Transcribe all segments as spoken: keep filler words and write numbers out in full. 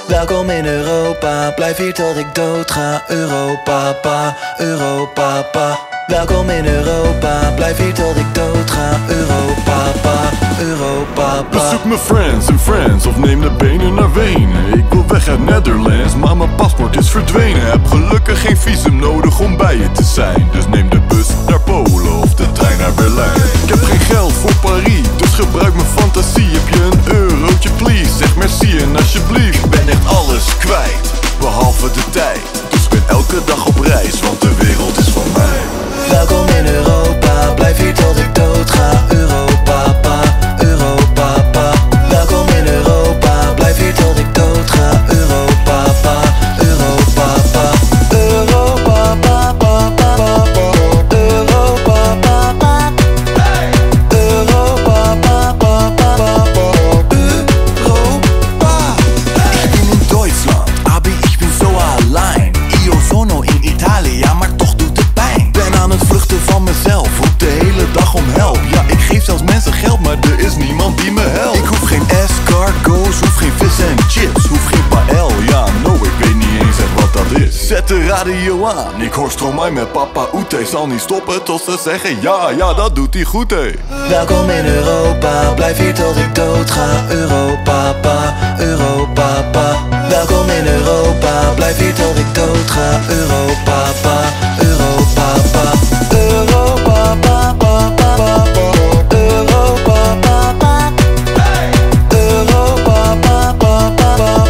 Welkom in Europa, blijf hier tot ik dood ga. Europa, pa, Europa, pa. Welkom in Europa, blijf hier tot ik dood ga. Europa, pa, Europa, pa. Bezoek mijn friends en friends of neem de benen naar Wenen. Ik wil weg uit Netherlands, maar mijn paspoort is verdwenen. Heb gelukkig geen visum nodig om bij je te zijn. Dus neem de bus naar Polen of de trein naar Berlijn. Ik heb geen geld voor Paris, dus gebruik mijn fantasie. Heb je een eurotje please, zeg merci en alsjeblieft. Ik ben echt alles kwijt, behalve de tijd. Dus ik ben elke dag op reis, want de wereld is van mij. Welkom in Europa, blijf hier tot ik dood ga. Europa, pa, Europa, pa. Welkom in Europa, blijf hier tot ik dood ga. Europa, pa, Europa, pa. Europa, pa, pa, pa, pa, pa. Europa, pa, pa. Europa, pa, pa, pa, pa, pa. Europa. Ich bin in Deutschland, aber ich bin so allein. Io sono in Italia, maar toch doet het pijn. Ben aan het vluchten van mezelf, roep de hele dag om help. Ja, ik geef zelfs mensen geld, maar er is niemand die me helpt. Ik hoef geen escargots, hoef geen vis en chips, hoef geen paella. No, ik weet niet eens echt wat dat is. Zet de radio aan, ik hoor Stromae met Papa Oete. Zal niet stoppen tot ze zeggen ja, ja, dat doet hij goed, hé. Welkom in Europa, blijf hier tot ik dood ga. Europa, pa, Europa, pa. Welkom in Europa, blijf hier tot ik dood ga. Europa, pa, Europa, pa. Europa, pa, pa, pa, pa, pa. Europa, pa, pa. Europa, pa, pa, pa, pa, pa.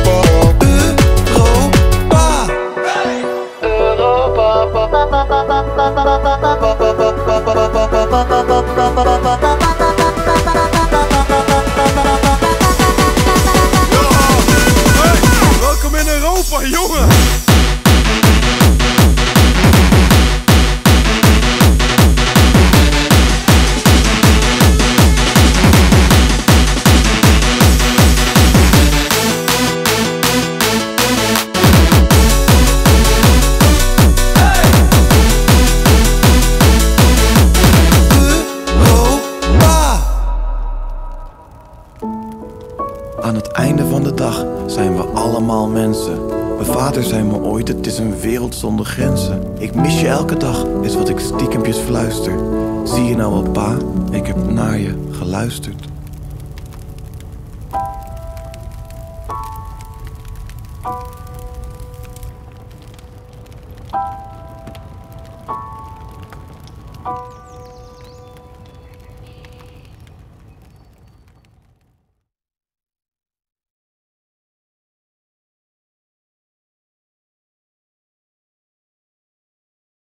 Europa. Europa, pa, pa, pa, pa, pa, pa, pa, pa, pa, pa, pa, pa, pa, pa. Welkom in Europa, jongen! Aan het einde van de dag zijn we allemaal mensen. Mijn vader zei me ooit, het is een wereld zonder grenzen. Ik mis je elke dag, is wat ik stiekempjes fluister. Zie je nou wel, pa, ik heb naar je geluisterd.